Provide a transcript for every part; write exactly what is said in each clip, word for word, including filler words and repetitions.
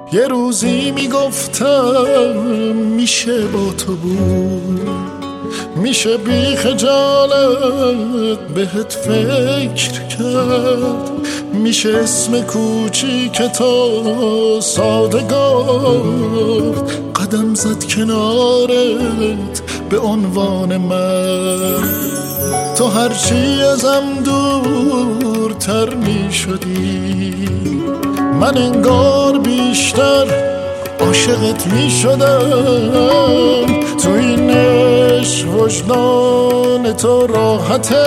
یه روزی میگفتم میشه با تو بود، میشه بی خجالت بهت فکر کرد، میشه اسم کوچیک تو ساده گفت، قدم زد کنارت به عنوان من. تو هرچی ازم دورتر میشدی، من انگار بیشتر عاشقت میشدم. تو این عشق وجدان تو راحته،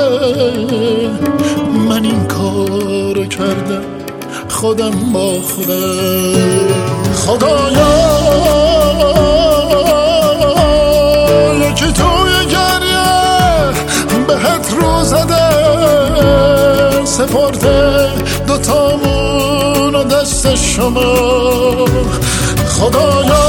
من این کار کردم خودم با خودم. خدایا یکی توی گریه بهت رو زده، سپرده دوتامون و دست شما. خدایا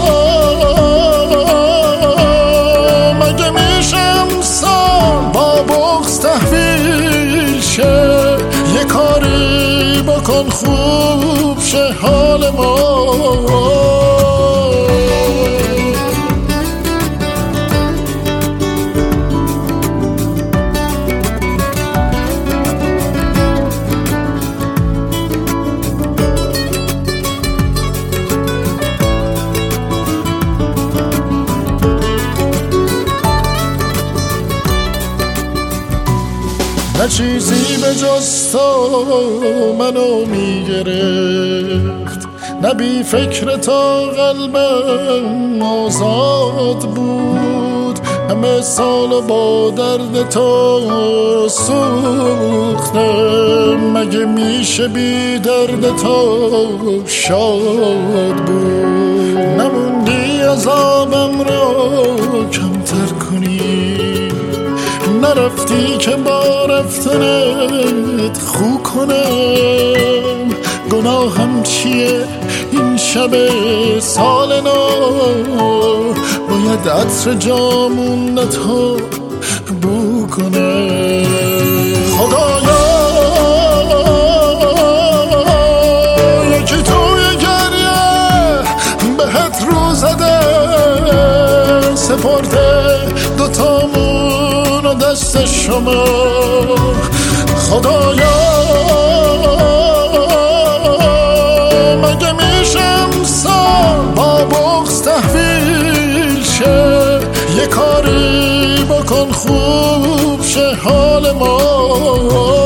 مگه میشه امسال با بغض تحویل شه، یه کاری بکن خوب شه حال ما. نه چیزی به جز تو منو میگرفت، نه بی فکر تا قلبم آزاد بود، همه سال با درد تو سوختم، مگه میشه بی درد تو شاد بود. نموندی عذابم رو کمتر کنی، نرفتی که با رفتنت خو کنم. گناهم چیه این شب سال نو، باید عطر جامونتو بو کنم. خدایا یکی توی گریه بهت رو زده، سپرده دوتامون و دست شما. خدایا مگه میشه امسال با بغض تحویل شه، یه کاری بکن خوب شه حال ما.